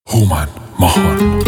هومن ماهان.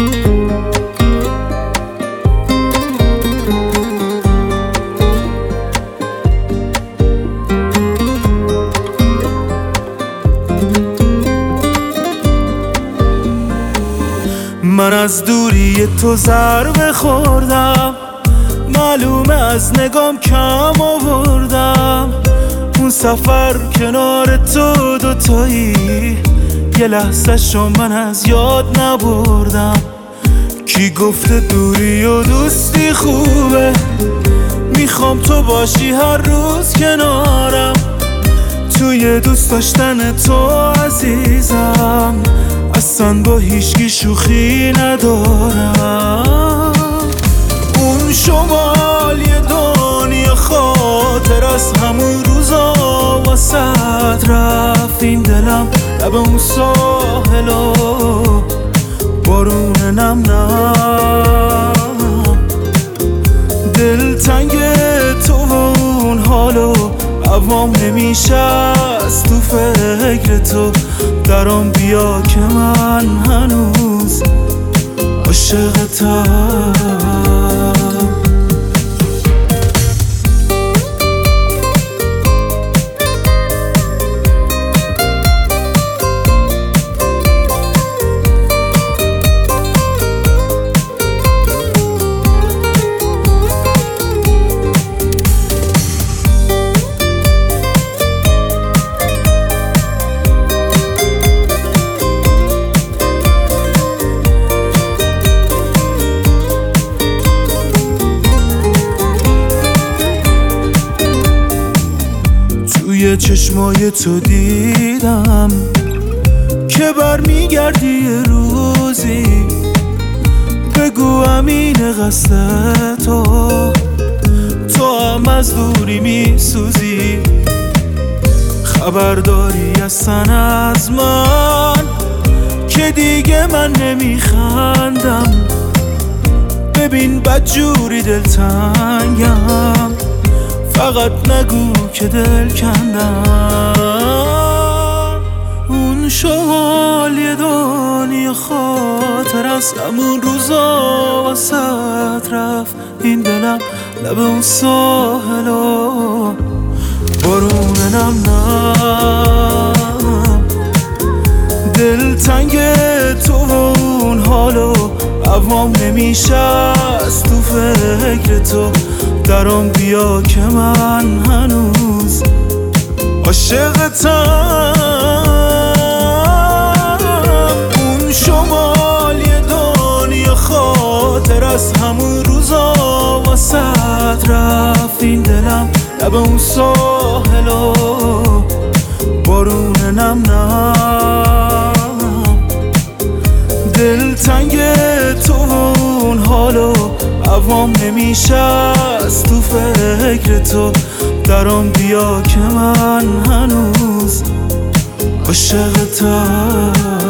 من از دوری تو ضربه خوردم، معلومه از نگام کم آوردم. اون سفر کنار تو دوتایی، یه لحظه شو من از یاد نبردم. کی گفته دوری و دوستی خوبه؟ میخوام تو باشی هر روز کنارم. توی دوست داشتن تو عزیزم، اصلا با هیچکی شوخی ندارم. اون شمال یه دنیا خاطر از همون روزا واسه رفت. این دلم لب اون ساحلا بارون نم نم. دلتنگ تو و اون حالو عوام نمیشه از تو فکر تو. درام بیا که من هنوز عاشقتم. توی چشمای تو دیدم که برمیگردی یه روزی. بگو امین قصد تو هم از دوری میسوزی. خبرداری اصلا از من که دیگه من نمیخندم. ببین بدجوری دلتنگم، فقط نگو که دل کندم. اون شمال یه دنیا خاطر از همون روزا واسه رفت. این دلم لب اون ساحلا بارون نم نم. دلتنگ تو و اون حالو عوام نمیشه از تو فکر تو. درام بیا که من هنوز عاشقتم. اون شمال یه دنیا خاطر از همون روزا واسه رفت. این دلم لب اون ساحلا بارون نم نم. دلتنگ تو و اون حالو عوام نمیشه از تو فکر تو. درام بیا که من هنوز عاشقتم.